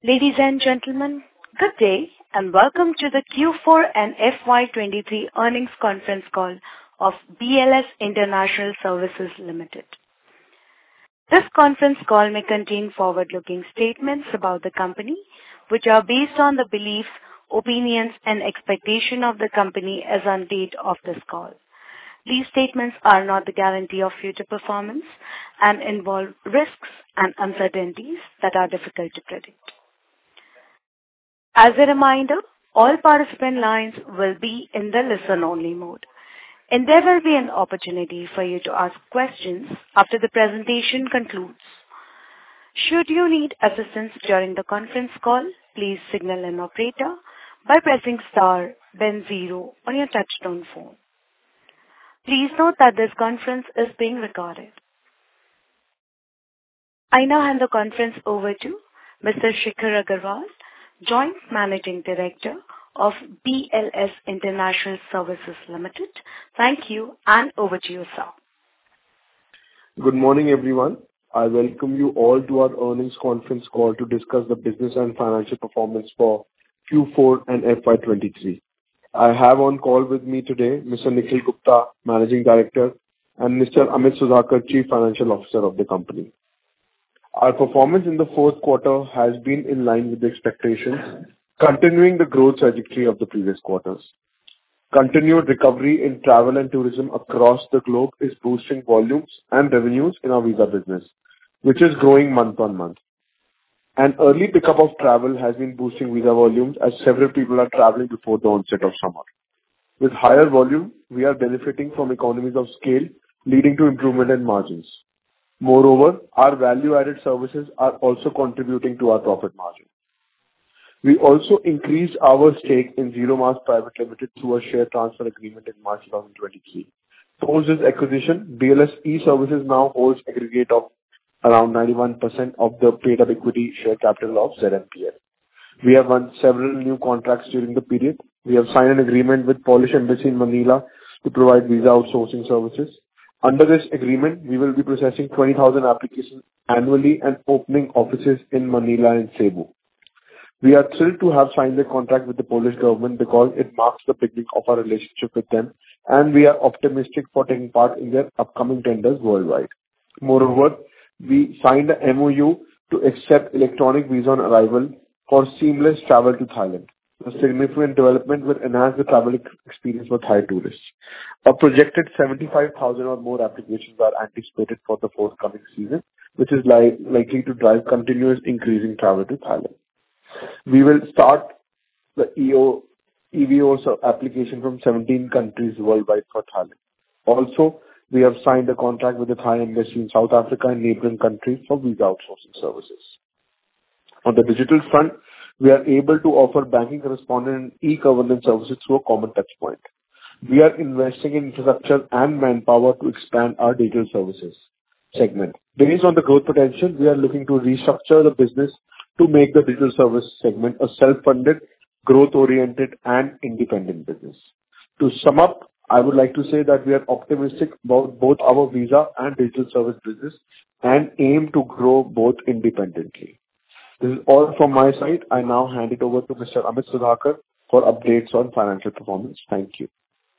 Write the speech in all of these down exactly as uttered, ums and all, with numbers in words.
Ladies and gentlemen, good day and welcome to the Q four and F Y twenty-three earnings conference call of B L S International Services Limited. This conference call may contain forward-looking statements about the company, which are based on the beliefs, opinions, and expectation of the company as on date of this call. These statements are not the guarantee of future performance and involve risks and uncertainties that are difficult to predict. As a reminder, all participant lines will be in the listen-only mode, and there will be an opportunity for you to ask questions after the presentation concludes. Should you need assistance during the conference call, please signal an operator by pressing star then zero on your touchtone phone. Please note that this conference is being recorded. I now hand the conference over to Mister Shikhar Aggarwal, Joint Managing Director of B L S International Services Limited. Thank you, and over to you, sir. Good morning, everyone. I welcome you all to our earnings conference call to discuss the business and financial performance for Q four and F Y twenty-three. I have on call with me today Mister Nikhil Gupta, Managing Director, and Mister Amit Sudhakar, Chief Financial Officer of the company. Our performance in the fourth quarter has been in line with the expectations, continuing the growth trajectory of the previous quarters. Continued recovery in travel and tourism across the globe is boosting volumes and revenues in our visa business, which is growing month on month. An early pickup of travel has been boosting visa volumes as several people are traveling before the onset of summer. With higher volume, we are benefiting from economies of scale, leading to improvement in margins. Moreover, our value-added services are also contributing to our profit margin. We also increased our stake in Zero Mass Private Limited through a share transfer agreement in March twenty twenty-three. Post this acquisition, B L S E-Services now holds aggregate of around ninety-one percent of the paid-up equity share capital of Z M P L. We have won several new contracts during the period. We have signed an agreement with Polish Embassy in Manila to provide visa outsourcing services. Under this agreement, we will be processing twenty thousand applications annually and opening offices in Manila and Cebu. We are thrilled to have signed the contract with the Polish government because it marks the beginning of our relationship with them, and we are optimistic for taking part in their upcoming tenders worldwide. Moreover, we signed a M O U to accept electronic visa on arrival for seamless travel to Thailand. The significant development will enhance the travel experience for Thai tourists. A projected seventy-five thousand or more applications are anticipated for the forthcoming season, which is li- likely to drive continuous increasing travel to Thailand. We will start the E O, E V O application from seventeen countries worldwide for Thailand. Also, we have signed a contract with the Thai Embassy in South Africa and neighboring countries for visa outsourcing services. On the digital front, we are able to offer banking correspondent and e-governance services through a common touchpoint. We are investing in infrastructure and manpower to expand our digital services segment. Based on the growth potential, we are looking to restructure the business to make the digital service segment a self-funded, growth-oriented, and independent business. To sum up, I would like to say that we are optimistic about both our visa and digital service business and aim to grow both independently. This is all from my side. I now hand it over to Mister Amit Sudhakar for updates on financial performance. Thank you.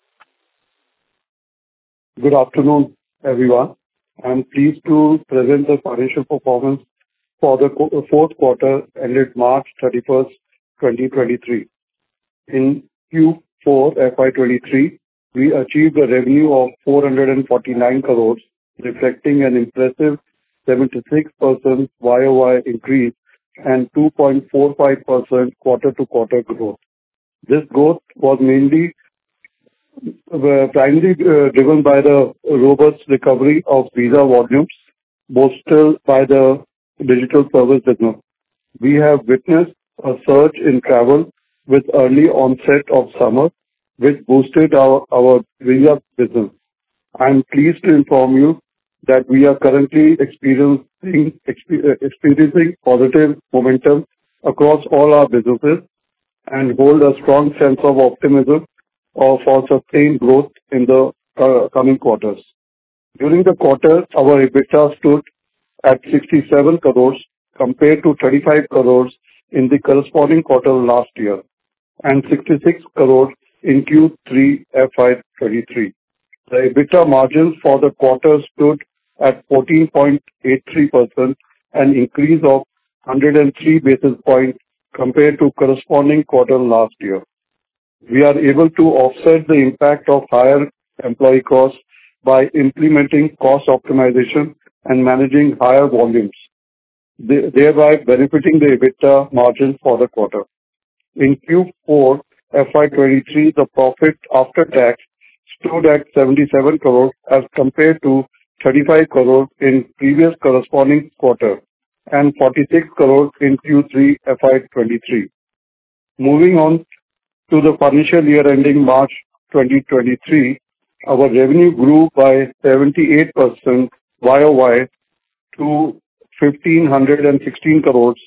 Good afternoon, everyone. I am pleased to present the financial performance for the fourth quarter ended March thirty-first, twenty twenty-three. In Q four F Y twenty-three, we achieved a revenue of four hundred forty-nine crores, reflecting an impressive seventy-six percent Y O Y increase and two point four five percent quarter-to-quarter growth. This growth was mainly uh, primarily uh, driven by the robust recovery of visa volumes, bolstered by the digital service business. We have witnessed a surge in travel with early onset of summer, which boosted our, our visa business. I am pleased to inform you that we are currently experiencing experiencing positive momentum across all our businesses and hold a strong sense of optimism for sustained growth in the uh, coming quarters. During the quarter, our EBITDA stood at sixty-seven crores compared to thirty-five crores in the corresponding quarter last year and sixty-six crore in Q three F Y twenty-three. The EBITDA margins for the quarter stood at fourteen point eight three percent, an increase of one hundred three basis points compared to corresponding quarter last year. We are able to offset the impact of higher employee costs by implementing cost optimization and managing higher volumes, thereby benefiting the EBITDA margin for the quarter. In Q four F Y twenty-three, the profit after tax stood at seventy-seven crore as compared to thirty-five crore in previous corresponding quarter and forty-six crore in Q three F Y twenty-three. Moving on to the financial year ending March twenty twenty-three, our revenue grew by seventy-eight percent Y O Y to one thousand five hundred sixteen crores.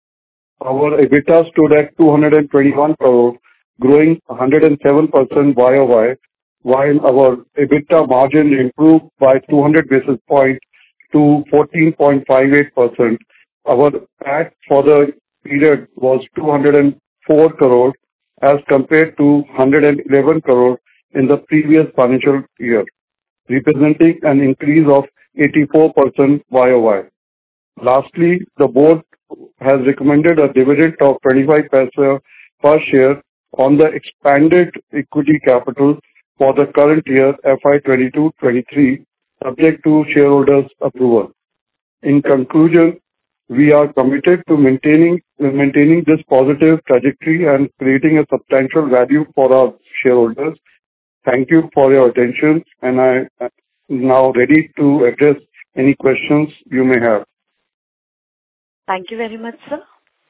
Our EBITDA stood at two hundred twenty-one crore, growing one hundred seven percent Y O Y, while our EBITDA margin improved by two hundred basis points to fourteen point five eight percent. Our P A T for the period was two hundred four crore as compared to one hundred eleven crore in the previous financial year, representing an increase of eighty-four percent Y O Y. Lastly, the board has recommended a dividend of twenty-five paise per share on the expanded equity capital for the current year F Y twenty-two twenty-three, subject to shareholders' approval. In conclusion, we are committed to maintaining maintaining this positive trajectory and creating a substantial value for our shareholders. Thank you for your attention, and I am now ready to address any questions you may have. Thank you very much, sir.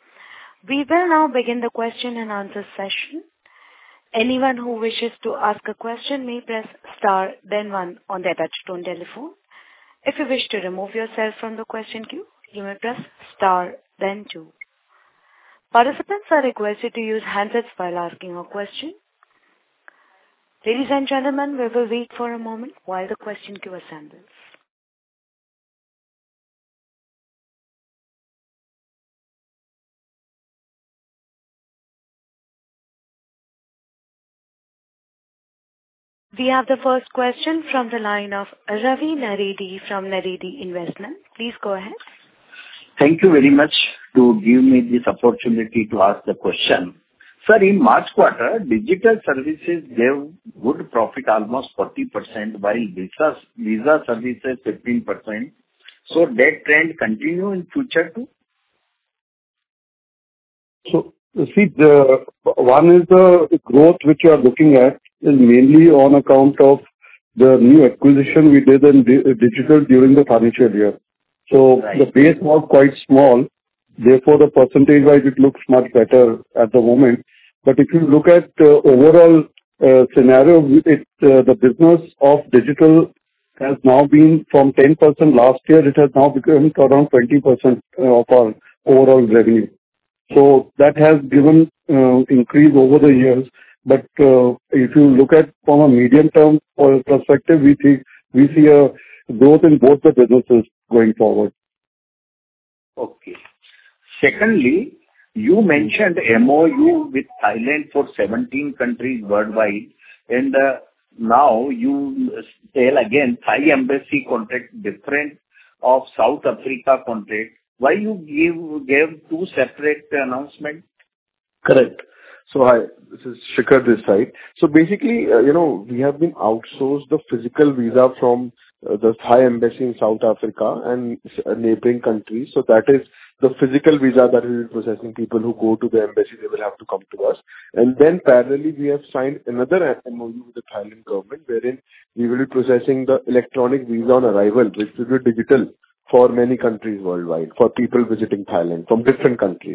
We will now begin the question and answer session. Anyone who wishes to ask a question may press star then one on their touchtone telephone. If you wish to remove yourself from the question queue, you may press star then two. Participants are requested to use handsets while asking a question. Ladies and gentlemen, we will wait for a moment while the question queue assembles. We have the first question from the line of Ravi Naredi from Naredi Investment. Please go ahead. Thank you very much to give me this opportunity to ask the question. Sir, in March quarter, digital services gave good profit, almost forty percent, while visa, visa services fifteen percent. So that trend continue in future too? So, see, the one is the growth which you are looking at is mainly on account of the new acquisition we did in digital during the financial year. So right. The base was quite small, therefore the percentage-wise it looks much better at the moment. But if you look at the uh, overall uh, scenario, it uh, the business of digital has now been from ten percent last year, it has now become around twenty percent of our overall revenue. So that has given uh, increase over the years. But uh, if you look at from a medium-term perspective, we see we see a growth in both the businesses going forward. Okay. Secondly, you mentioned M O U with Thailand for seventeen countries worldwide, and uh, now you tell again Thai embassy contract different of South Africa contract. Why you give gave two separate announcements? Correct. So hi, this is Shikhar this side. So basically, uh, you know, we have been outsourced the physical visa from uh, the Thai embassy in South Africa and uh, neighboring countries. So that is the physical visa that we will be processing. People who go to the embassy, they will have to come to us. And then parallelly, we have signed another M O U with the Thailand government, wherein we will be processing the electronic visa on arrival, which will be digital for many countries worldwide, for people visiting Thailand from different countries.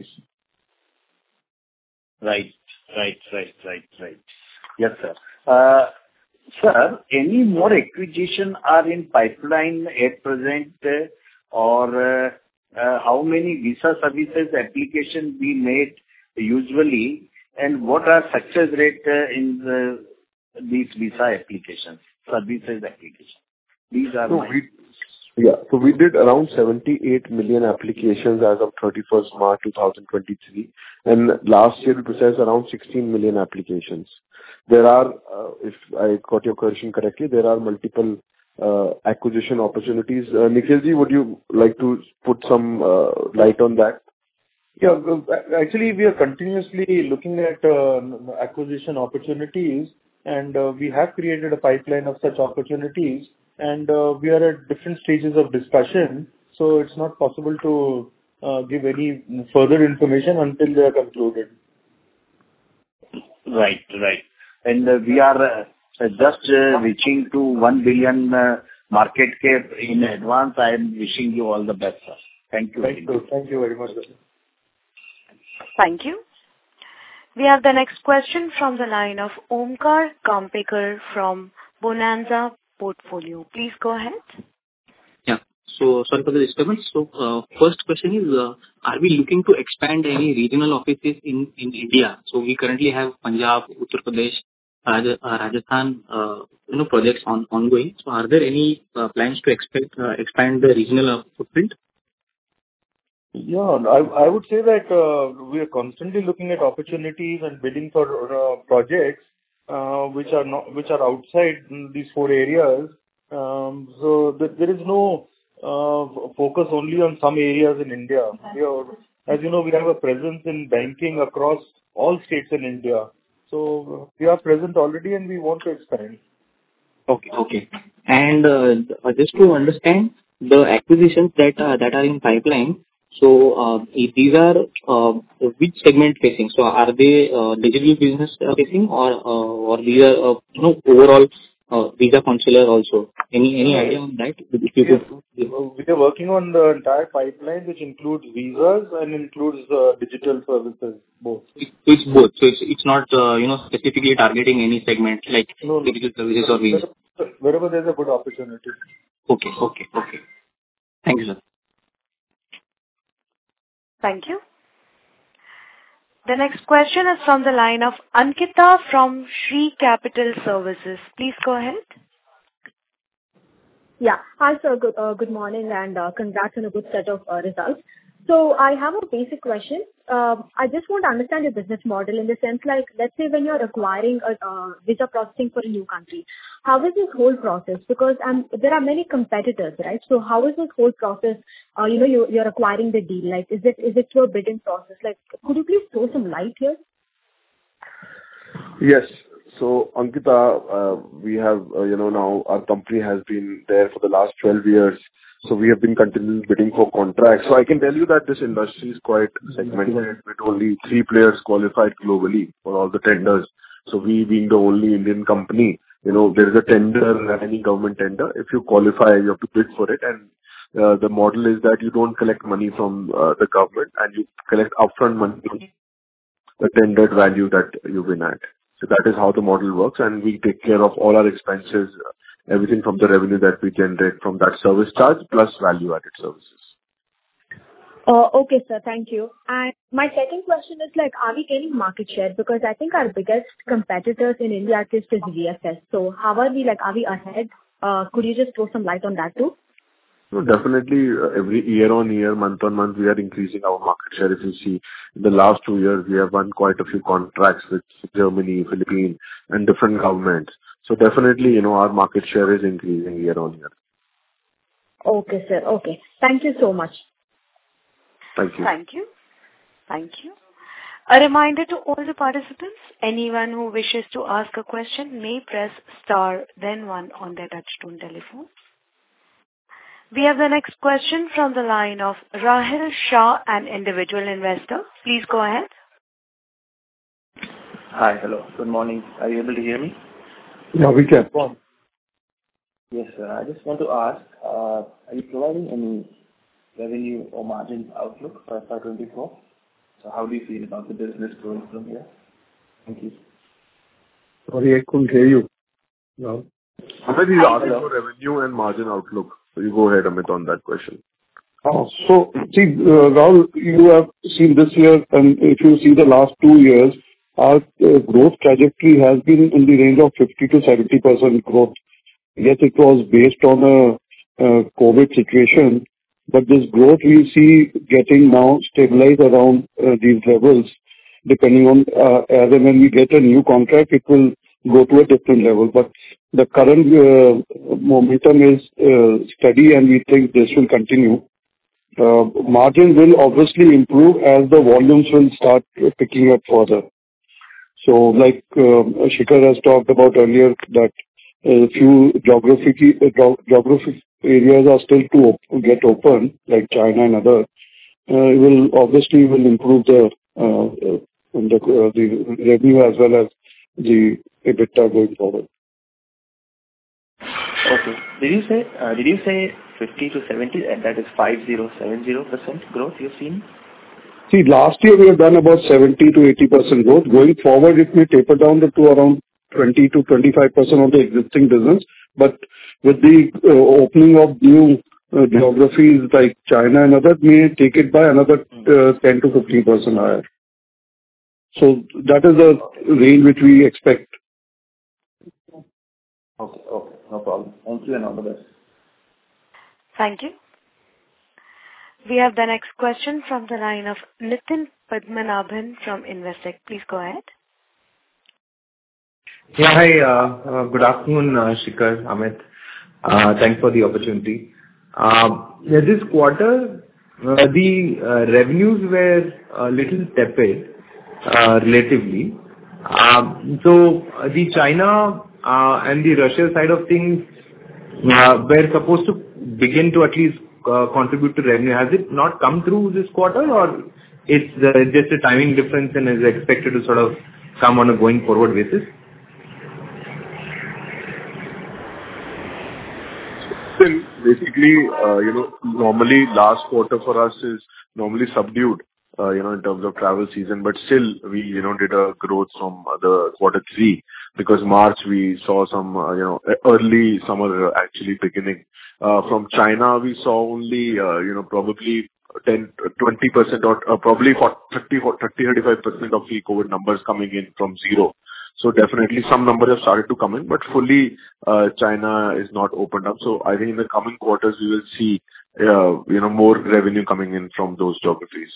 Right, right, right, right, right. Yes, sir. Uh, sir, any more acquisition are in pipeline at present, uh, or uh, uh, how many visa services application we made usually, and what are success rate uh, in the, these visa applications, services application? These are no, my... we, Yeah. So we did around seventy-eight million applications as of thirty-first March twenty twenty-three, and last year we processed around sixteen million applications. There are, uh, if I got your question correctly, there are multiple uh, acquisition opportunities. Uh, Nikhilji, would you like to put some uh, light on that? Yeah. well, Actually, we are continuously looking at uh, acquisition opportunities, and uh, we have created a pipeline of such opportunities, and uh, we are at different stages of discussion, so it's not possible to uh, give any further information until they are concluded. Right. Right. And uh, we are uh, just uh, reaching to one billion uh, market cap in advance. I am wishing you all the best, sir. Thank you very Thank much. you. Thank you very much, sir. Thank you. We have the next question from the line of Omkar Kampekar from Bonanza Portfolio. Please go ahead. Yeah. So sorry for the disturbance. So uh, first question is, uh, are we looking to expand any regional offices in, in India? So we currently have Punjab, Uttar Pradesh, Raj- uh, Rajasthan, uh, you know, projects on ongoing. So are there any uh, plans to expect uh, expand the regional uh, footprint? Yeah, I I would say that uh, we are constantly looking at opportunities and bidding for uh, projects uh, which are not which are outside these four areas. Um, so th- there is no uh, focus only on some areas in India. We are, as you know, we have a presence in banking across all states in India. So we are present already, and we want to expand. Okay. Okay. And uh, just to understand the acquisitions that uh, that are in pipeline, so uh, if these are uh, which segment facing? So are they uh, digital business uh, facing, or uh, or these are uh, you know overall uh, visa consular also? Any any idea on that? If you Yes. could. We are working on the entire pipeline, which includes visas and includes uh, digital services, both. It- It's both. So it's it's not uh, you know specifically targeting any segment like No, no. digital services or visa. Wherever wherever there's a good opportunity. Okay. Okay. Okay. Thank you, sir. Thank you. The next question is from the line of Ankita from Shree Capital Services. Please go ahead. Yeah. Hi, sir. Good, uh, good morning, and uh, congrats on a good set of uh, results. So I have a basic question. Um, I just want to understand your business model in the sense, like, let's say when you're acquiring a uh, visa processing for a new country, how is this whole process? Because um, there are many competitors, right? So how is this whole process? Uh, you know, you, you're acquiring the deal. Like, is it is it through a bidding process? Like, could you please throw some light here? Yes. So, Ankita, uh, we have, uh, you know, now our company has been there for the last twelve years. So we have been continually bidding for contracts. So I can tell you that this industry is quite segmented with only three players qualified globally for all the tenders. So we being the only Indian company, you know, there is a tender, any government tender. If you qualify, you have to bid for it. And uh, the model is that you don't collect money from uh, the government, and you collect upfront money, the tendered value that you win at. So that is how the model works, and we take care of all our expenses, everything from the revenue that we generate from that service charge plus value-added services. Uh, okay, sir. Thank you. And my second question is, like, are we gaining market share? Because I think our biggest competitors in India at least is V F S. So how are we, like, are we ahead? Uh, could you just throw some light on that too? No, definitely, uh, every year on year, month on month, we are increasing our market share. If you see, in the last two years, we have won quite a few contracts with Germany, Philippines, and different governments. So definitely, you know, our market share is increasing year on year. Okay, sir. Okay. Thank you so much. Thank you. Thank you. Thank you. A reminder to all the participants, anyone who wishes to ask a question may press star then one on their touchtone telephone. We have the next question from the line of Rahil Shah, an individual investor. Please go ahead. Hi. Hello. Good morning. Are you able to hear me? Yeah, we can. Yes, sir. I just want to ask, uh, are you providing any revenue or margin outlook for F Y twenty-four? So how do you feel about the business growing from here? Thank you. Sorry, I couldn't hear you. No. Amit is asking for revenue and margin outlook. So you go ahead, Amit, on that question. Oh, so, see, uh, Rahul, you have seen this year, and if you see the last two years, our uh, growth trajectory has been in the range of fifty to seventy percent growth. Yes, it was based on a uh, COVID situation, but this growth we see getting now stabilized around uh, these levels. Depending on uh, as and when we get a new contract, it will go to a different level. But the current uh, momentum is uh, steady, and we think this will continue. Uh, margin will obviously improve as the volumes will start picking up further. So, like uh, Shikhar has talked about earlier, that a few geographic uh, geographic areas are still to op- get open, like China and other. Uh, it will obviously will improve the uh, uh, the, uh, the revenue as well as the EBITDA going forward. Okay. Did you say uh, did you say fifty to seventy, and that is five zero seven zero percent growth you've seen? See, last year we have done about seventy to eighty percent growth. Going forward, it may taper down to around twenty to twenty-five percent of the existing business. But with the uh, opening of new uh, geographies like China and others, may take it by another uh, ten to fifteen percent higher. So that is the range which we expect. Okay. Okay. No problem. Thank you, and all the best. Thank you. We have the next question from the line of Nitin Padmanabhan from Investec. Please go ahead. Yeah, hi. Uh, uh, good afternoon, uh, Shikhar, Amit. Uh, thanks for the opportunity. Uh, yeah, this quarter, uh, the uh, revenues were a little tepid, uh, relatively. Um, so uh, the China uh, and the Russia side of things uh, were supposed to begin to at least uh, contribute to revenue. Has it not come through this quarter, or it's uh, just a timing difference and is expected to sort of come on a going forward basis? Still, basically, uh, you know, normally last quarter for us is normally subdued, uh, you know, in terms of travel season, but still we, you know, did a growth from the quarter three, because March we saw some, uh, you know, early summer actually beginning. Uh, from China, we saw only, uh, you know, probably ten, twenty percent or uh, probably thirty, thirty-five percent of the COVID numbers coming in from zero. So definitely some numbers have started to come in, but fully uh, China is not opened up. So I think in the coming quarters we will see, uh, you know, more revenue coming in from those geographies.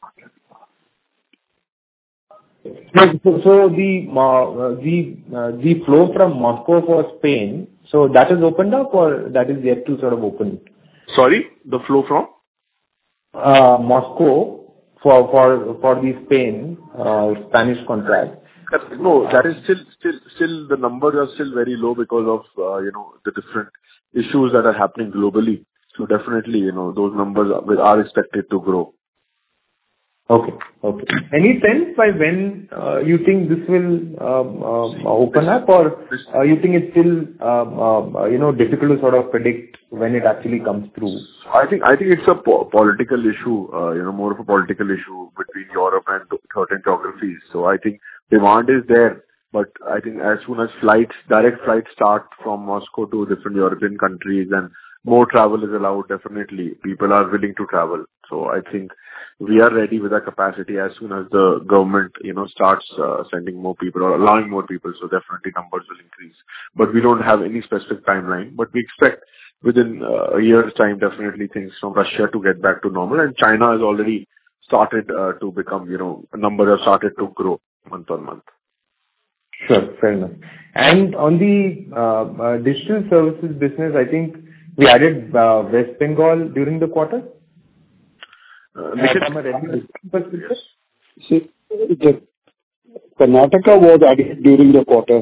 So, so the uh, the uh, the flow from Moscow for Spain, so that is opened up, or that is yet to sort of open? Sorry, the flow from uh, Moscow for for for the Spain uh, Spanish contract. No, that is still still still the numbers are still very low because of uh, you know the different issues that are happening globally. So definitely, you know, those numbers are, are expected to grow. Okay. Okay. Any sense by when uh, you think this will um, um, open up, or uh, you think it's still um, um, you know difficult to sort of predict when it actually comes through? I think I think it's a po- political issue, uh, you know, more of a political issue between Europe and certain geographies. So I think demand is there, but I think as soon as flights, direct flights start from Moscow to different European countries and more travel is allowed, definitely people are willing to travel. So I think we are ready with our capacity as soon as the government, you know, starts uh, sending more people or allowing more people. So definitely numbers will increase. But we don't have any specific timeline. But we expect within uh, a year's time, definitely things from Russia to get back to normal. And China has already started uh, to become, you know, numbers have started to grow month on month. Sure, fair enough. And on the uh, uh, digital services business, I think we added uh, West Bengal during the quarter. Uh, From a revenue perspective? See, the Karnataka was added during the quarter,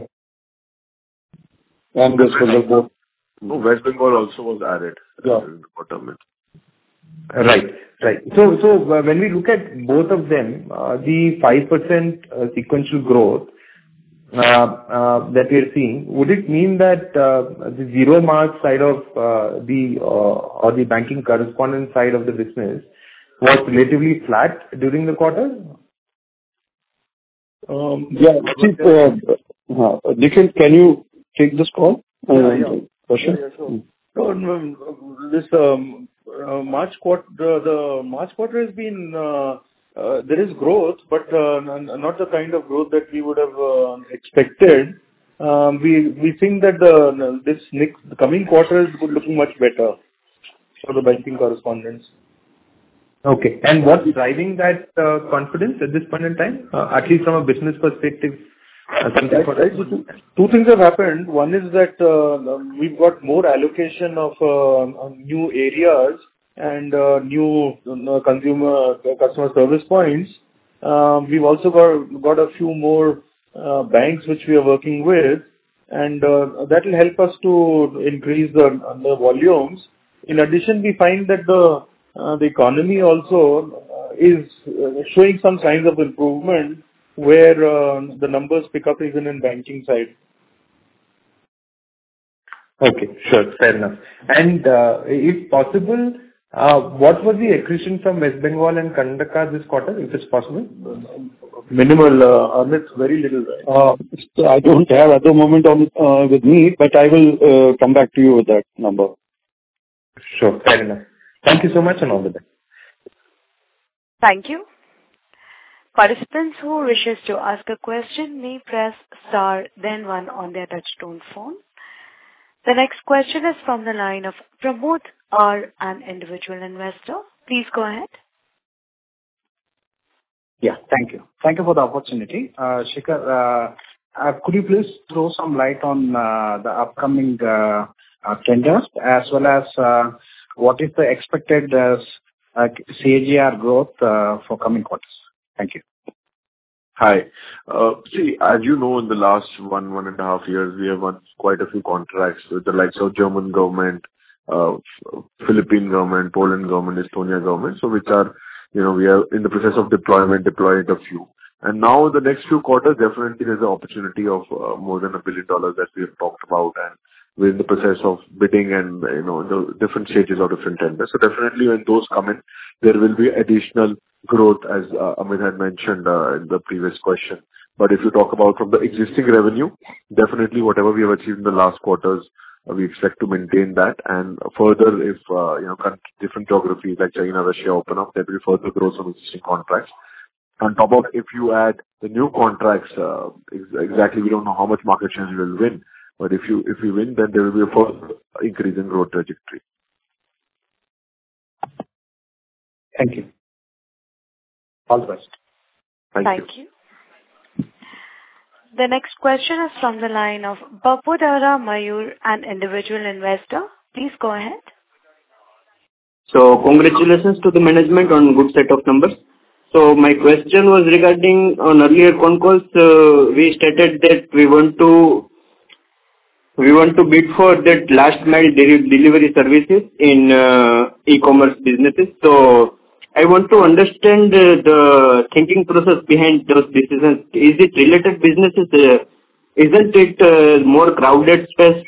and West Bengal both. No, West Bengal also was added Yeah. during the quarter. Right. Right. So, so uh, when we look at both of them, uh, the five percent uh, sequential growth uh, uh, that we are seeing, would it mean that uh, the zero mark side of uh, the uh, or the banking correspondent side of the business was relatively flat during the quarter? Um, yeah. See, uh, uh, Nikhil, can you take this call? Uh, Yeah, yeah. Question? Yeah, yeah, sure. No, no, this um, uh, March quarter, the the March quarter has been, uh, uh, there is growth, but uh, n- not the kind of growth that we would have uh, expected. Um, We we think that the this next the coming quarter is looking much better. for the banking correspondents. Okay. And what's driving that uh, confidence at this point in time, uh, at least from a business perspective? Uh, something for Right. So two, two things have happened. One is that uh, we've got more allocation of uh, new areas and uh, new uh, consumer uh, customer service points. Uh, we've also got got a few more uh, banks which we are working with, and uh, that will help us to increase the, the volumes. In addition, we find that the uh, the economy also uh, is uh, showing some signs of improvement, where uh, the numbers pick up even in banking side. Okay, sure. Fair enough. And uh, if possible, uh, what was the accretion from West Bengal and Karnataka this quarter, if it's possible? Minimal, uh, Amit, very little. Right? Uh, so I don't have at the moment on uh, with me, but I will uh, come back to you with that number. Sure, fair enough. Thank you so much and all the best. Thank you. Participants who wishes to ask a question may press star then one on their touchtone phone. The next question is from the line of Pramod R, an individual investor. Please go ahead. Yeah, thank you. Thank you for the opportunity. Uh, Shikhar, uh, uh, could you please throw some light on uh, the upcoming uh, uh, tenders, as well as uh, what is the expected uh, uh, C A G R growth uh, for coming quarters? Thank you. Hi. Uh, See, as you know, in the last one, one and a half years, we have won quite a few contracts with the likes of German government, uh, Philippine government, Poland government, Estonia government, so which are, you know, we are in the process of deployment, deploying a few. And now the next few quarters, definitely there's an opportunity of uh, more than a billion dollars that we have talked about, and we're in the process of bidding and, you know, the different stages of different tenders. So definitely when those come in, there will be additional growth, as uh, Amit had mentioned uh, in the previous question. But if you talk about from the existing revenue, definitely whatever we have achieved in the last quarters, uh, we expect to maintain that. And further, if, uh, you know, different geographies like China, Russia open up, there will be further growth of existing contracts. On top of, if you add the new contracts, uh, exactly, we don't know how much market share we will win. But if you, if we win, then there will be a further increase in growth trajectory. Thank you. All the best. Thank, Thank you. you. The next question is from the line of Bapudara Mayur, an individual investor. Please go ahead. So congratulations to the management on good set of numbers. So my question was regarding on earlier con calls, uh, we stated that we want to we want to bid for that last mile de- delivery services in uh, e-commerce businesses. So I want to understand uh, the thinking process behind those decisions. Is it related businesses? Uh, isn't it uh, more crowded space?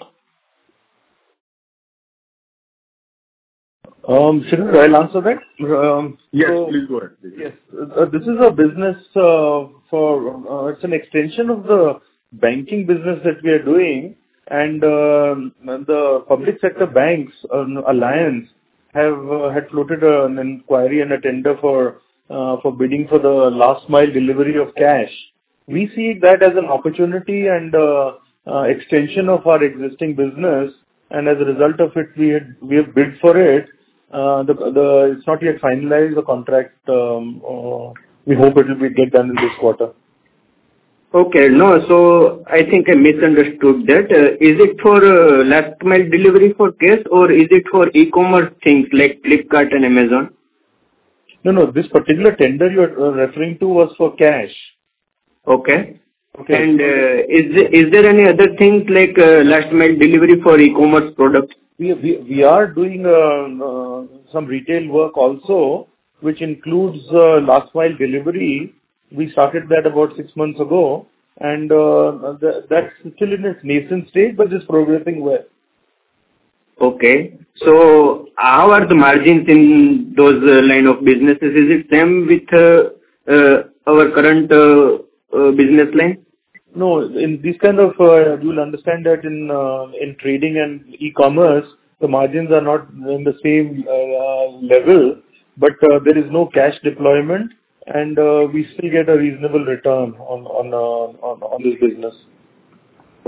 Um, Shikhar, I'll answer that. Um, Yes, so, please go ahead. Please. Yes, uh, this is a business uh, for, uh, it's an extension of the banking business that we are doing, and uh, the public sector banks uh, alliance have uh, had floated a, an inquiry and a tender for uh, for bidding for the last mile delivery of cash. We see that as an opportunity and uh, uh, extension of our existing business, and as a result of it, we had we have bid for it. Uh, the the it's not yet finalized, the contract. Um, uh, we hope it will be get done in this quarter. Okay, no, so I think I misunderstood that. Uh, is it for uh, last mile delivery for cash, or is it for e-commerce things like Flipkart and Amazon? No, no, this particular tender you are referring to was for cash. Okay. Okay. And uh, is there, is there any other things like uh, last mile delivery for e-commerce products? We we we are doing uh, uh, some retail work also, which includes uh, last mile delivery. We started that about six months ago, and uh, th- that's still in its nascent stage, but it's progressing well. Okay. So how are the margins in those uh, line of businesses? Is it same with uh, uh, our current uh, uh, business line? No, in this kind of, uh, you'll understand that in uh, in trading and e-commerce, the margins are not in the same uh, level, but uh, there is no cash deployment, and uh, we still get a reasonable return on on uh, on, on this business.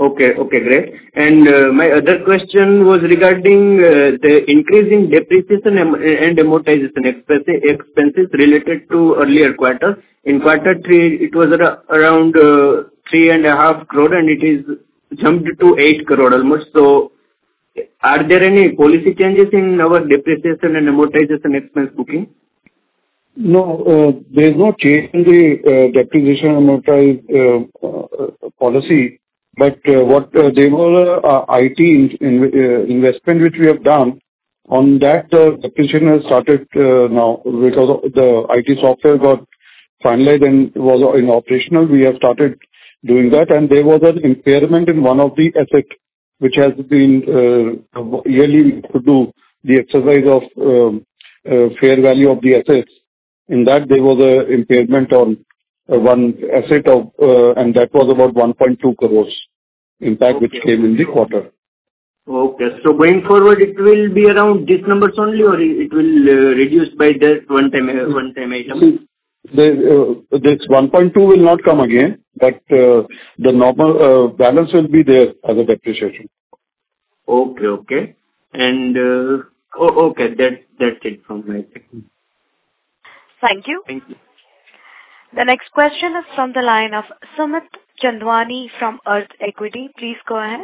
Okay. Okay, great. And uh, my other question was regarding uh, the increase in depreciation am- and amortization expenses expenses related to earlier quarter. In quarter three, it was ar- around uh, three and a half crore, and it is jumped to eight crore almost. So are there any policy changes in our depreciation and amortization expense booking? No, uh, there is no change in the uh, depreciation amortized uh, uh, policy. But uh, what uh, there was a uh, I T in, in, uh, investment which we have done. On that, the depreciation has started uh, now because of the I T software got finalized and was in operational. We have started doing that, and there was an impairment in one of the asset which has been uh, yearly we have to do the exercise of um, uh, fair value of the assets. In that, there was a impairment on uh, one asset of, uh, and that was about one point two crores impact, Okay. which came in the quarter. Okay. So going forward, it will be around these numbers only, or it will uh, reduce by that one-time uh, one-time item? See, the, uh, this one point two will not come again, but uh, the normal uh, balance will be there as a depreciation. Okay. Okay. And uh, oh, okay, that that's it from my side. Thank you. Thank you. The next question is from the line of Sumit Chandwani from Earth Equity. Please go ahead.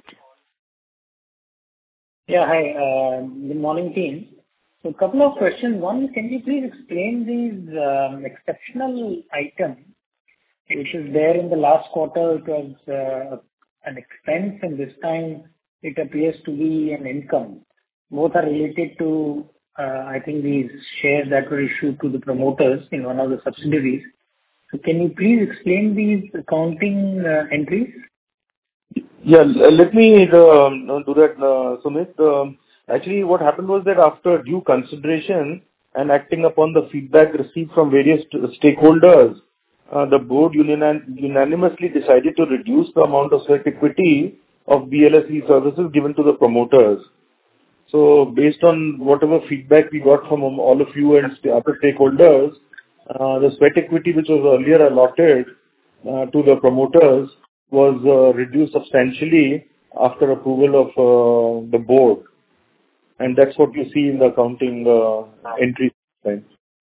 Yeah, hi. uh, Good morning, team. So a couple of questions. One, can you please explain these um, exceptional items which is there in the last quarter? It was uh, an expense, and this time it appears to be an income. Both are related to, uh, I think, these shares that were issued to the promoters in one of the subsidiaries. So can you please explain these accounting uh, entries? Yeah, l- let me uh, do that, uh, Sumit. Um, Actually, what happened was that after due consideration and acting upon the feedback received from various t- stakeholders, uh, the board unan- unanimously decided to reduce the amount of sweat equity of B L S e-services given to the promoters. So based on whatever feedback we got from um, all of you and st- other stakeholders, uh, the sweat equity which was earlier allotted uh, to the promoters was uh, reduced substantially after approval of uh, the board. And that's what you see in the accounting uh, entry. Right?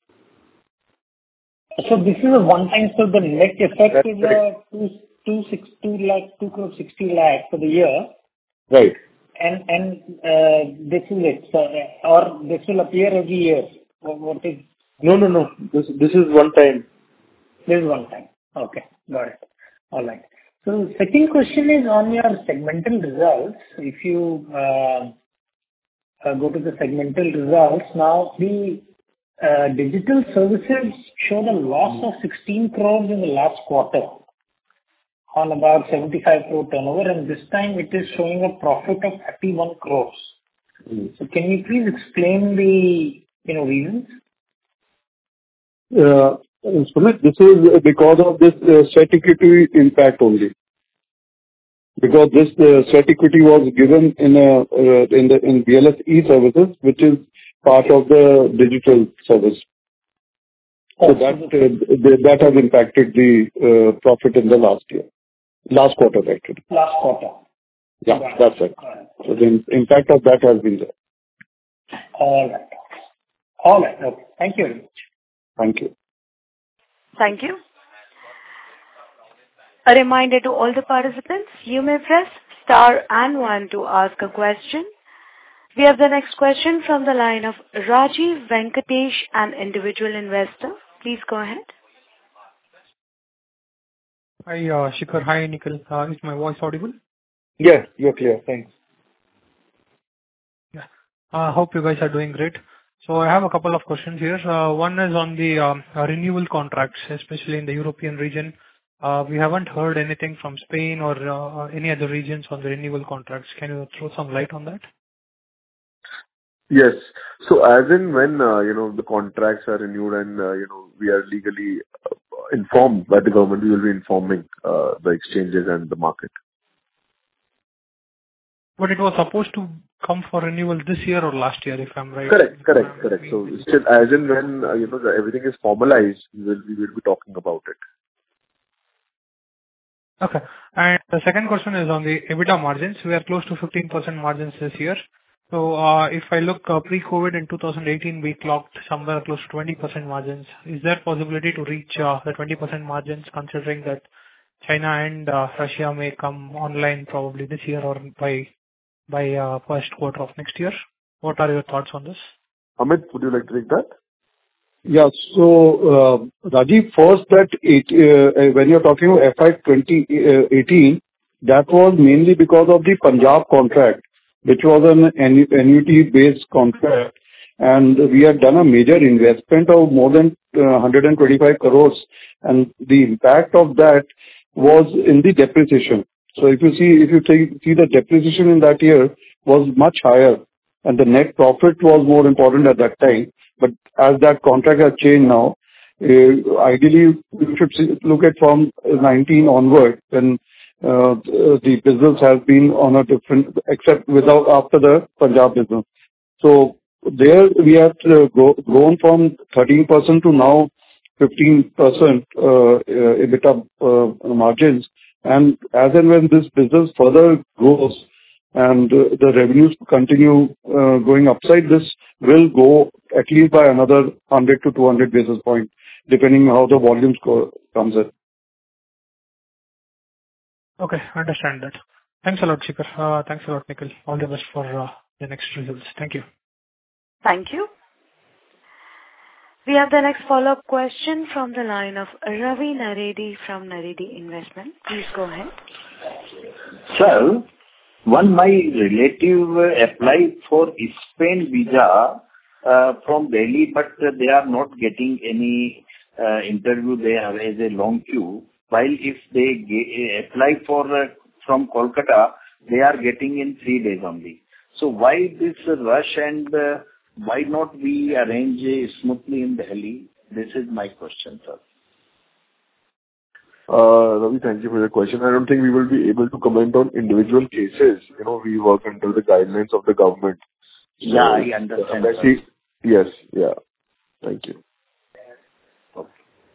So this is a one-time, so the net effect That's is correct. uh, two, two, six, two lakh, two crore sixty lakh for the year. Right. And and uh, this is it, so, uh, or this will appear every year. What what is No, no, no. This this is one time. this is one time? Okay, got it. All right. So second question is on your segmental results. If you uh, uh, go to the segmental results, now the uh, digital services showed a loss of sixteen crores in the last quarter on about seventy-five crore turnover, and this time it is showing a profit of thirty-one crores. Mm. So can you please explain the, you know, reasons? Uh, Sumit, this is because of this uh, sweat equity impact only. Because this uh, sweat equity was given in a, uh, in the in B L S e-services, which is part of the digital service. So Oh, that so uh, the th- that has impacted the uh, profit in the last year, last quarter actually. last quarter. Yeah, Got it. that's it. Got it. So the im- impact of that has been there. All right. All right. Okay. Thank you very much. Thank you. Thank you. A reminder to all the participants, you may press star and one to ask a question. We have the next question from the line of Rajiv Venkatesh, an individual investor. Please go ahead. Hi, uh, Shikhar. Hi, Nikhil. Uh, Is my voice audible? Yes, you're clear. Thanks. Yeah. I hope you guys are doing great. So I have a couple of questions here. Uh, One is on the um, uh, renewal contracts, especially in the European region. Uh, We haven't heard anything from Spain or uh, any other regions on the renewal contracts. Can you throw some light on that? Yes. So as in when, uh, you know, the contracts are renewed and, uh, you know, we are legally uh, informed by the government, we will be informing uh, the exchanges and the market. But it was supposed to come for renewal this year or last year, if I'm right. Correct, correct, correct. So still, as in when, uh, you know, the, everything is formalized, we will, we will be talking about it. Okay. And the second question is on the EBITDA margins. We are close to fifteen percent margins this year. So, uh, if I look uh, pre-COVID in two thousand eighteen, we clocked somewhere close to twenty percent margins. Is there possibility to reach uh, the twenty percent margins, considering that China and uh, Russia may come online probably this year or by by uh, first quarter of next year? What are your thoughts on this? Amit, would you like to take that? Yeah. So, uh, Rajiv, first that it, uh, when you're talking about F Y twenty eighteen, that was mainly because of the Punjab contract, which was an annu- annuity-based contract, and we had done a major investment of more than uh, one hundred twenty-five crores, and the impact of that was in the depreciation. So if you see, if you take, see the depreciation in that year was much higher, and the net profit was more important at that time. But as that contract has changed now, uh, ideally we should see, look at from nineteen onward, when uh, the business has been on a different, except without after the Punjab business. So there we have uh, grow, grown from thirteen percent to now fifteen percent uh, uh, EBITDA uh, margins. And as and when this business further grows and uh, the revenues continue uh, going upside, this will go at least by another one hundred to two hundred basis points, depending how the volumes go, comes in. Okay, understand that. Thanks a lot, Shikhar. Uh, thanks a lot, Nikhil. All the best for uh, the next results. Thank you. Thank you. We have the next follow-up question from the line of Ravi Naredi from Naredi Investment. Please go ahead. Sir, one my relative uh, applied for Spain visa uh, from Delhi, but uh, they are not getting any uh, interview there as a long queue. While if they ge- apply for uh, from Kolkata, they are getting in three days only. So why this rush, and uh, why not we arrange uh, smoothly in Delhi? This is my question, sir. Uh, Ravi, thank you for your question. I don't think we will be able to comment on individual cases. You know, we work under the guidelines of the government. So, yeah, I understand. Uh, see, yes, yeah. Thank you. Okay.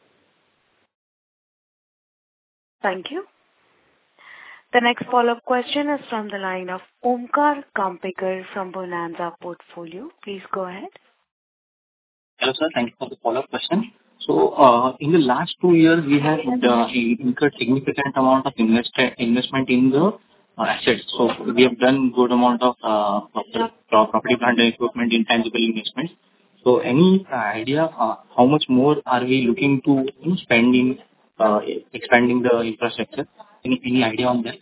Thank you. The next follow-up question is from the line of Omkar Kampekar from Bonanza Portfolio. Please go ahead. Hello, sir. Thank you for the follow-up question. So, uh, in the last two years, we have uh, incurred significant amount of invest- investment in the uh, assets. So, we have done good amount of uh, property, property, plant and equipment, intangible investments. So, any uh, idea uh, how much more are we looking to you know, spend in uh, expanding the infrastructure? Any any idea on that?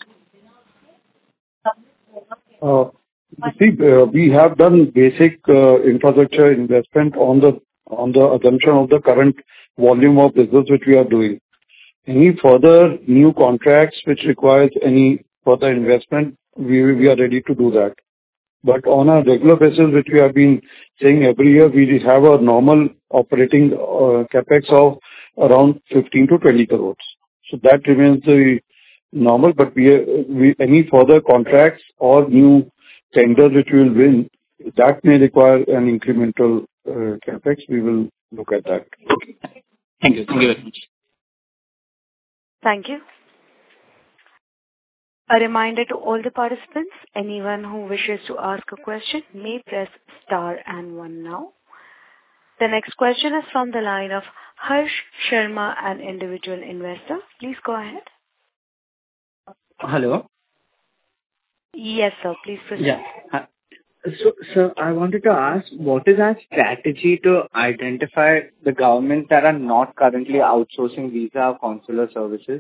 Uh, you see, uh, we have done basic uh, infrastructure investment on the on the assumption of the current volume of business which we are doing. Any further new contracts which requires any further investment, we we are ready to do that. But on a regular basis, which we have been saying every year, we have a normal operating uh, capex of around fifteen to twenty crores. So that remains the normal, but we, we any further contracts or new tenders which we will win, that may require an incremental uh, capex. We will look at that. Thank you. Thank you very much. Thank you. A reminder to all the participants, anyone who wishes to ask a question may press star and one now. The next question is from the line of Harsh Sharma, an individual investor. Please go ahead. Hello. Yes, sir. Please proceed. Yeah. Uh, So, sir, I wanted to ask, what is our strategy to identify the governments that are not currently outsourcing visa or consular services?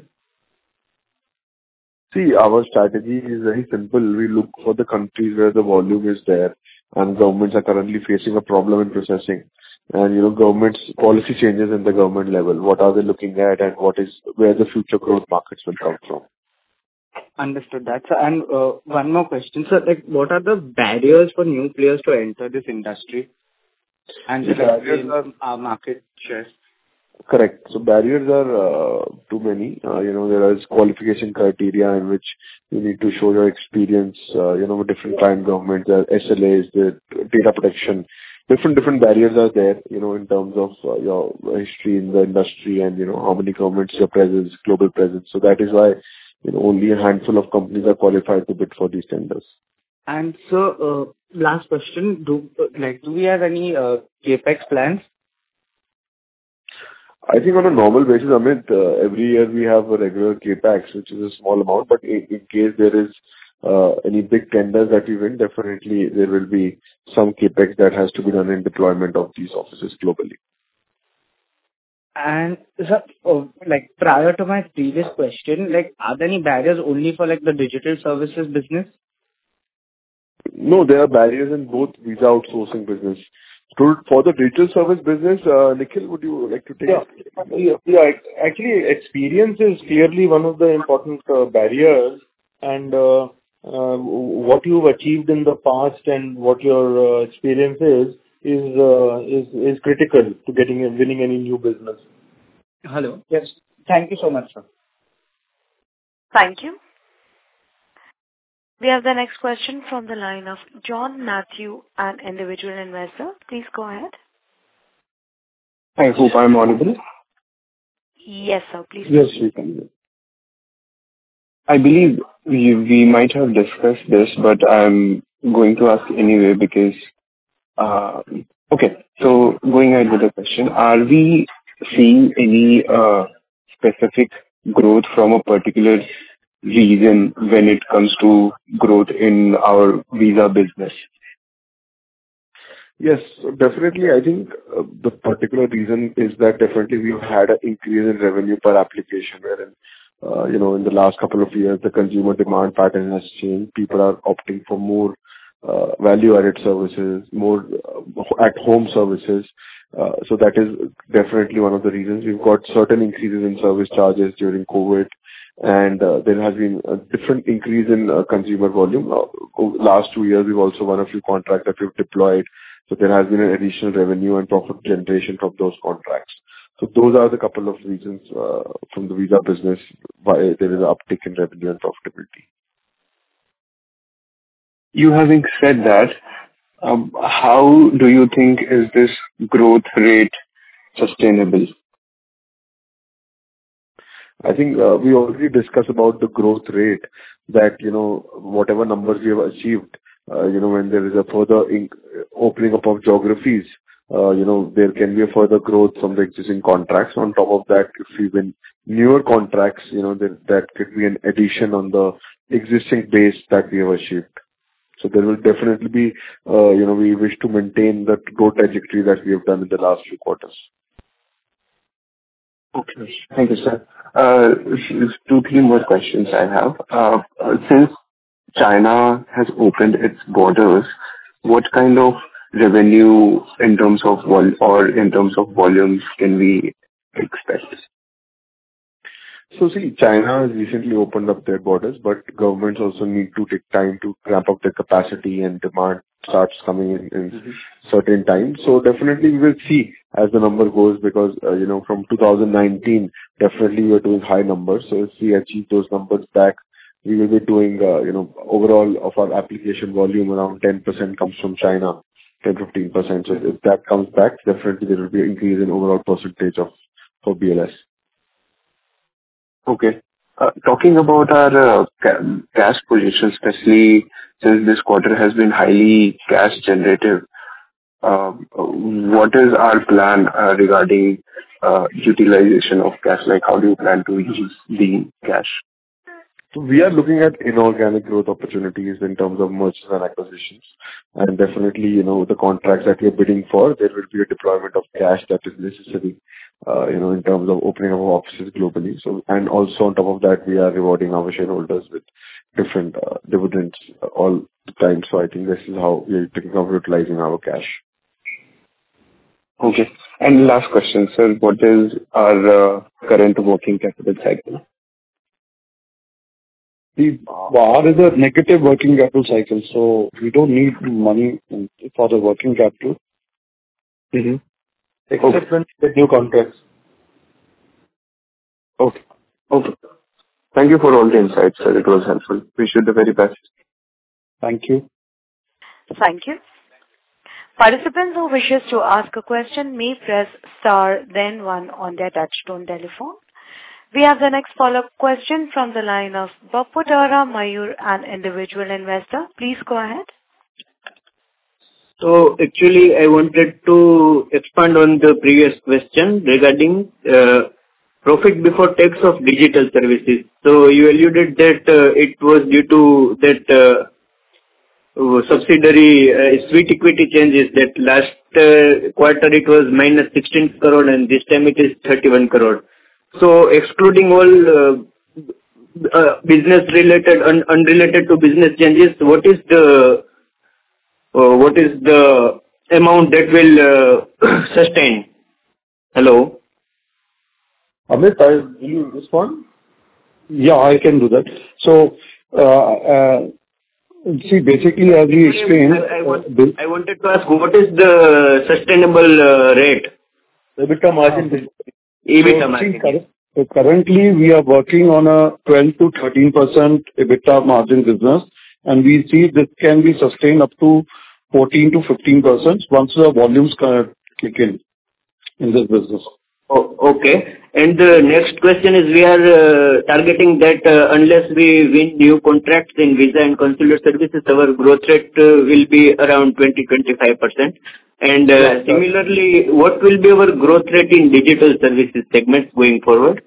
See, our strategy is very simple. We look for the countries where the volume is there and governments are currently facing a problem in processing. And, you know, government's policy changes in the government level. What are they looking at, and what is where the future growth markets will come from? Understood that, sir. And uh, one more question, sir. Like, what are the barriers for new players to enter this industry and The barriers gain are- our market shares? Correct. So barriers are uh, too many. Uh, you know, there is qualification criteria in which you need to show your experience, uh, you know, with different client governments, there are S L As, the data protection. Different, different barriers are there, you know, in terms of uh, your history in the industry and, you know, how many governments, your presence, global presence. So that is why you know, only a handful of companies are qualified to bid for these tenders. And so, uh, last question, do like do we have any uh, CapEx plans? I think on a normal basis, Amit, uh, every year we have a regular CapEx, which is a small amount, but in, in case there is uh, any big tenders that we win, definitely there will be some CapEx that has to be done in deployment of these offices globally. And sir, oh, like prior to my previous question, like are there any barriers only for like the digital services business? No, there are barriers in both visa outsourcing business. To- For the digital service business, uh, Nikhil, would you like to take Yeah. it? Yeah. yeah. Actually, experience is clearly one of the important uh, barriers, and uh, uh, what you've achieved in the past and what your uh, experience is is uh, is is critical to getting and winning any new business. Hello. Yes. Thank you so much, sir. Thank you. We have the next question from the line of John Matthew, an individual investor. Please go ahead. I hope I'm audible. Yes, sir. Please. Yes, you can. I believe we, we might have discussed this, but I'm going to ask anyway because, uh, okay, so going ahead with the question, are we seeing any uh, specific growth from a particular reason when it comes to growth in our visa business? Yes, definitely. I think uh, the particular reason is that definitely we've had an increase in revenue per application, wherein, uh, you know, in the last couple of years, the consumer demand pattern has changed. People are opting for more uh, value-added services, more uh, at-home services. Uh, so that is definitely one of the reasons. We've got certain increases in service charges during COVID, and uh, there has been a different increase in uh, consumer volume. Uh, over the last two years, we've also won a few contracts that we've deployed. So there has been an additional revenue and profit generation from those contracts. So those are the couple of reasons uh, from the visa business why there is an uptick in revenue and profitability. You having said that, um, how do you think is this growth rate sustainable? I think uh, we already discussed about the growth rate that, you know, whatever numbers we have achieved, uh, you know, when there is a further inc- opening up of geographies, uh, you know, there can be a further growth from the existing contracts. On top of that, if we win newer contracts, you know, that, that could be an addition on the existing base that we have achieved. So there will definitely be, uh, you know, we wish to maintain that growth trajectory that we have done in the last few quarters. Okay. Thank you, sir. Uh, Two, three more questions I have. Uh, Since China has opened its borders, what kind of revenue in terms of vol or in terms of volumes can we expect? So see, China has recently opened up their borders, but governments also need to take time to ramp up their capacity, and demand starts coming in in mm-hmm. certain times. So definitely we will see as the number goes, because, uh, you know, from two thousand nineteen, definitely we are doing high numbers. So if we achieve those numbers back, we will be doing, uh, you know, overall of our application volume, around ten percent comes from China, ten to fifteen percent. So if that comes back, definitely there will be an increase in overall percentage of for B L S. Okay. Uh, Talking about our uh, ca- cash position, especially since this quarter has been highly cash generative, uh, what is our plan uh, regarding uh, utilization of cash? Like, how do you plan to use the cash? So we are looking at inorganic growth opportunities in terms of mergers and acquisitions. And definitely, you know, the contracts that we are bidding for, there will be a deployment of cash that is necessary, uh, you know, in terms of opening our offices globally. So, and also on top of that, we are rewarding our shareholders with different uh, dividends uh, all the time. So I think this is how we are thinking of utilizing our cash. Okay. And last question, sir. What is our uh, current working capital cycle? The B A R is a negative working capital cycle, so we don't need money for the working capital. Mm-hmm. Except okay. when we get new contracts. Okay. Okay. Thank you for all the insights, sir. It was helpful. Wish you the very best. Thank you. Thank you. Participants who wishes to ask a question may press star then one on their touchtone telephone. We have the next follow-up question from the line of Baputara Mayur, an individual investor. Please go ahead. So actually, I wanted to expand on the previous question regarding uh, profit before tax of digital services. So you alluded that uh, it was due to that uh, subsidiary uh, sweet equity changes, that last uh, quarter it was minus sixteen crore and this time it is thirty-one crore. So excluding all uh, uh, business related, un- unrelated to business changes, what is the Uh, what is the amount that will uh, sustain? Hello? Amit, I- will you respond? Yeah, I can do that. So, uh, uh, see, basically, as we explained, I, I, want, uh, this- I wanted to ask, what is the sustainable uh, rate? EBITDA margin. EBITDA so, margin. see, cur- so currently, we are working on a twelve to thirteen percent EBITDA margin business, and we see this can be sustained up to fourteen to fifteen percent once the volumes uh, kick in in this business. Oh, okay. And the next question is, we are uh, targeting that uh, unless we win new contracts in visa and consular services, our growth rate uh, will be around twenty to twenty-five percent. And uh, Yes, sir. similarly, what will be our growth rate in digital services segments going forward?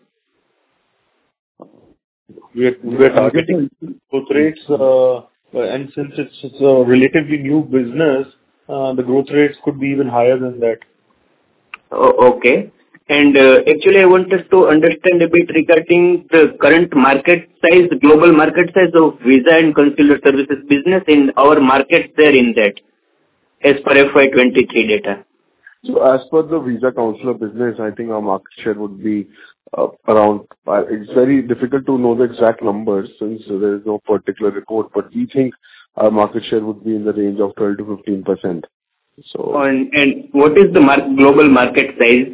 We are, we are targeting growth rates, uh, and since it's, it's a relatively new business, uh, the growth rates could be even higher than that. Oh, okay. And uh, actually, I wanted to understand a bit regarding the current market size, the global market size of visa and consular services business in our market there in that, as per F Y twenty-three data. So as per the visa consular business, I think our market share would be uh, around, uh, it's very difficult to know the exact numbers since there is no particular report, but we think our market share would be in the range of twelve to fifteen percent. So, And, and what is the mar- global market size?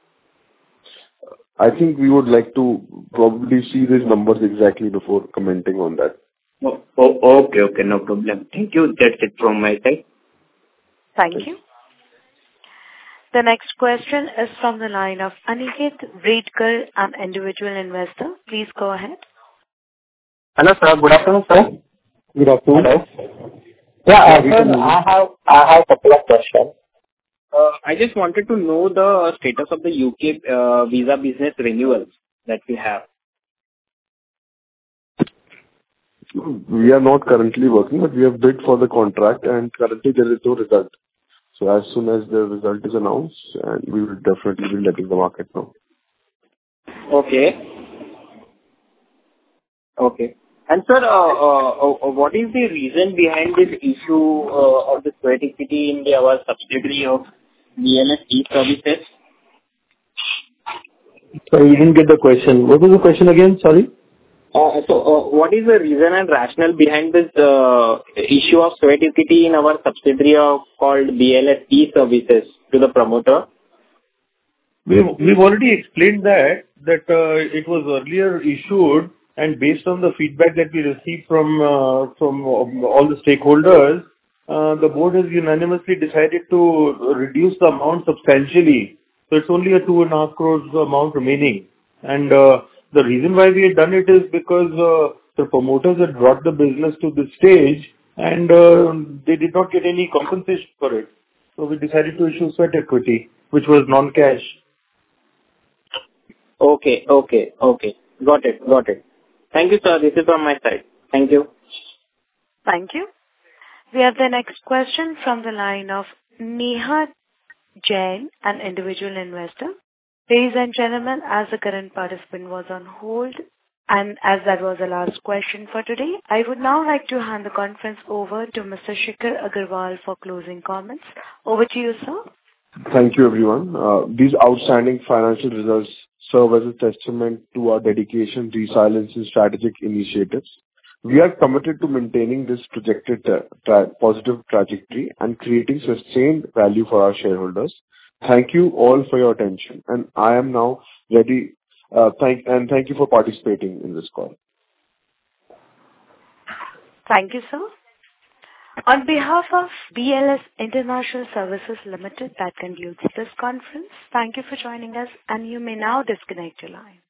I think we would like to probably see these numbers exactly before commenting on that. Oh, oh, okay, okay, no problem. Thank you. That's it from my side. Thank you. The next question is from the line of Aniket Bredkar, an individual investor. Please go ahead. Hello, sir. Good afternoon, sir. Good afternoon. Hello. Yeah, Yeah, uh, we sir, can- I have I have a couple of questions. Uh, I just wanted to know the status of the U K uh, visa business renewals that we have. We are not currently working, but we have bid for the contract, and currently there is no result. So as soon as the result is announced, and we will definitely be letting the market know. Okay. Okay. And sir, uh, uh, uh, what is the reason behind this issue uh, of the sweat equity in the, our subsidiary of B L S e-Services? Sorry, we didn't get the question. What was the question again? Sorry. Uh, so, uh, what is the reason and rationale behind this uh, issue of sweat equity in our subsidiary of called B L S e-Services to the promoter? We've, we've already explained that, that uh, it was earlier issued, and based on the feedback that we received from, uh, from all the stakeholders, uh, the board has unanimously decided to reduce the amount substantially. So it's only a two and a half crores amount remaining. And uh, the reason why we had done it is because uh, the promoters had brought the business to this stage, and uh, they did not get any compensation for it. So we decided to issue sweat equity, which was non-cash. Okay, okay, okay. Got it, got it. Thank you, sir. This is from my side. Thank you. Thank you. We have the next question from the line of Neha Jain, an individual investor. Ladies and gentlemen, as the current participant was on hold, and as that was the last question for today, I would now like to hand the conference over to Mister Shikhar Aggarwal for closing comments. Over to you, sir. Thank you, everyone. Uh, These outstanding financial results serve as a testament to our dedication, resilience, and strategic initiatives. We are committed to maintaining this projected tra- tra- positive trajectory and creating sustained value for our shareholders. Thank you all for your attention, and I am now ready. Uh, thank and thank you for participating in this call. Thank you, sir. On behalf of B L S International Services Limited, that concludes this conference. Thank you for joining us, and you may now disconnect your line.